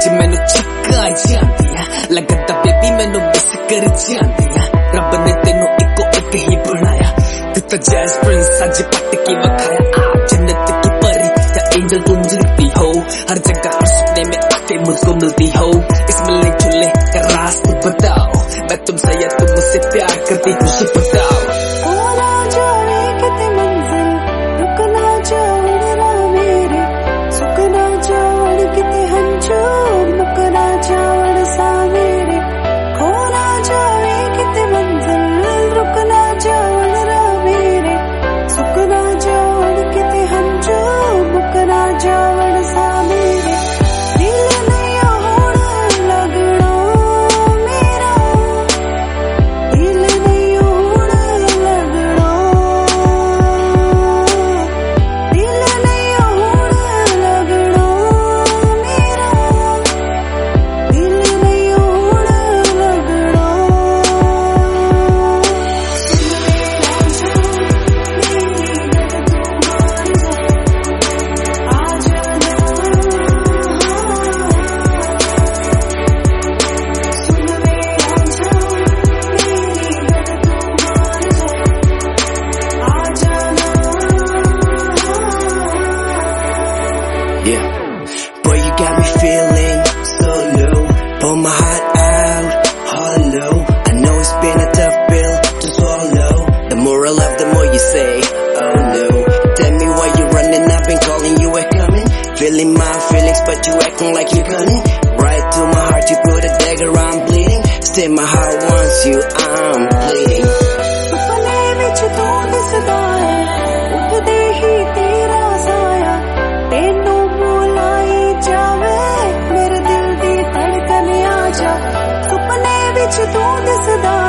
अज मैनू छिक्का जांदियां लगदा बेबी मैनू मिस कर जांदियां रब ने तेनू इको एक ही बनाया दिता जैज़ प्रिंस अज पट के वखाया आ जन्नत की परी या एंजल तू मिलती हो हर जगह हर सपने में आके मुझको मिलती हो इस मिलने जुलने का राज तू बताओ मैं तुमसे या तुम मुझसे प्यार करती मुझे बताओ Yeah, boy, you got me feeling so low. Pull my heart out, hollow. I know it's been a tough pill to swallow. The more I love, the more you say, oh no. Tell me why you're running, I've been calling, you ain't coming. Feeling my feelings, but you acting like you're gunning. Right to my heart, you put a dagger, I'm bleeding. Still my heart wants you, I'm bleeding. तू दिसदा